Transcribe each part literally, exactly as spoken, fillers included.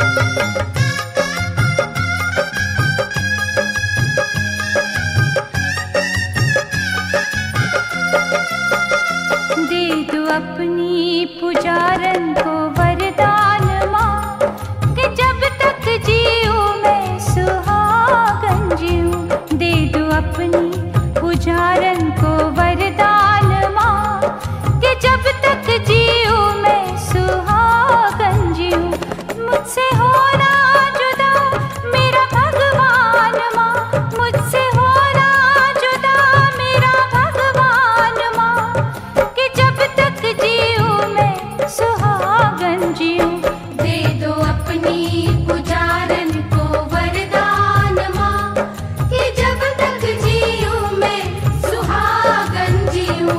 दे दो अपनी पुजारन को वरदान माँ, कि जब तक जीऊँ मैं सुहागन जीऊँ। दे दो अपनी पुजारन को वरदान माँ, कि जब तक जीऊँ मैं सुहागन जीऊँ। मुझसे होना जुदा मेरा भगवान माँ, मुझसे होना जुदा मेरा भगवान माँ, कि जब तक जीऊँ मैं सुहागन जीऊँ। दे दो अपनी पुजारन को वरदान माँ, कि जब तक जीऊँ मैं सुहागन जीऊँ।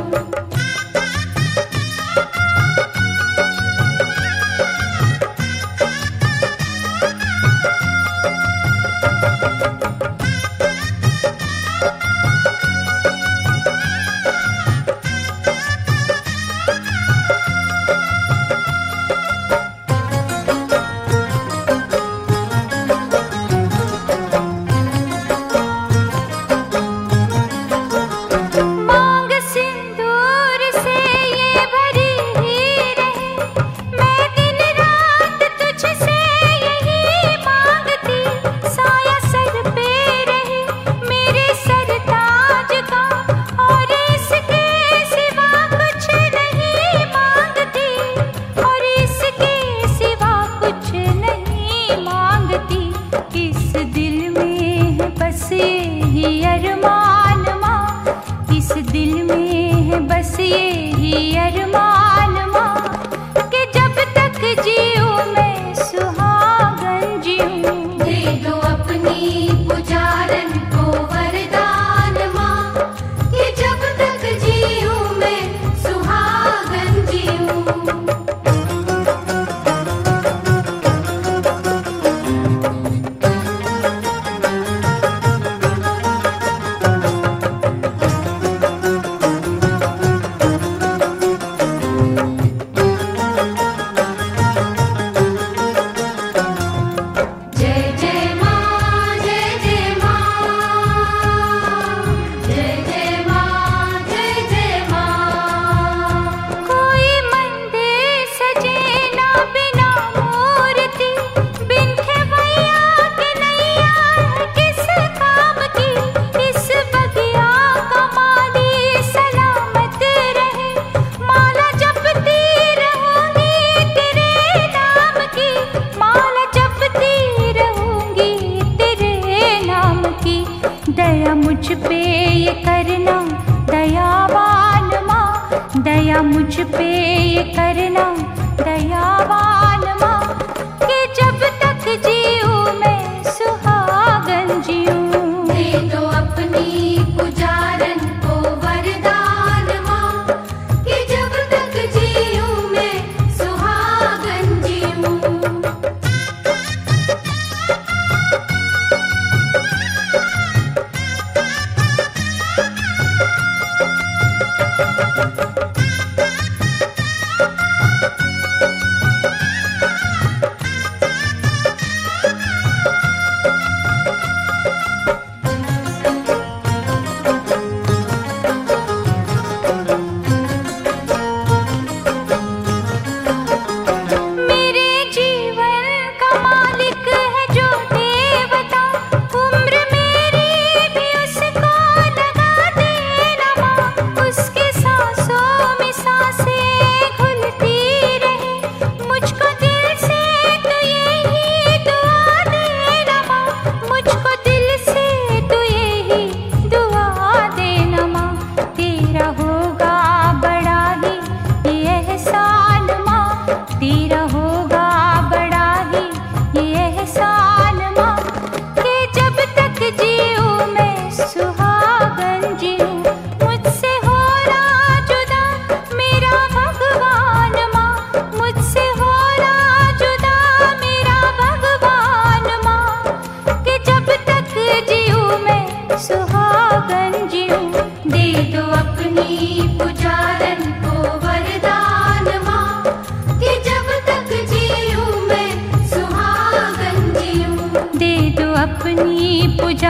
मांग सिंदूर से ये भरी ही रहे, मैं दिन रात तुझसे यही मांगती। साया सर पे रहे मेरे सरताज का, और इसके सिवा कुछ नहीं मांगती, और इसके सिवा कुछ नहीं मांगती। इस दिल में है बस यही अरमान माँ, इस दिल में है बस यही अरमान माँ, कि जब तक जीऊँ मैं सुहागन जीऊँ। दे दो अपनी पुजारन को वरदान माँ, कि जब तक जीऊँ मैं सुहागन जीऊँ। जय जय माँ, जय जय माँ, जय जय माँ, जय जय माँ। कोई मंदिर सजे ना बिना मूर्ति, बिन खेवैया के नैया है किस काम की। इस बगिया का माली सलामत रहे, माला जपती रहूंगी तेरे नाम की, माला जपती रहूंगी तेरे नाम की। दया मुझ पे ये करना दयावान माँ, दया मुझ पे ये करना दयावान माँ, कि जब तक जीऊँ मैं सुहागन जीऊँ। दे दो अपनी पुजारन को वरदान माँ, कि जब तक जीऊँ मैं सुहागन जीऊँ।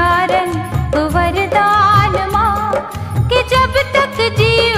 कारण वरदान माँ कि जब तक जीव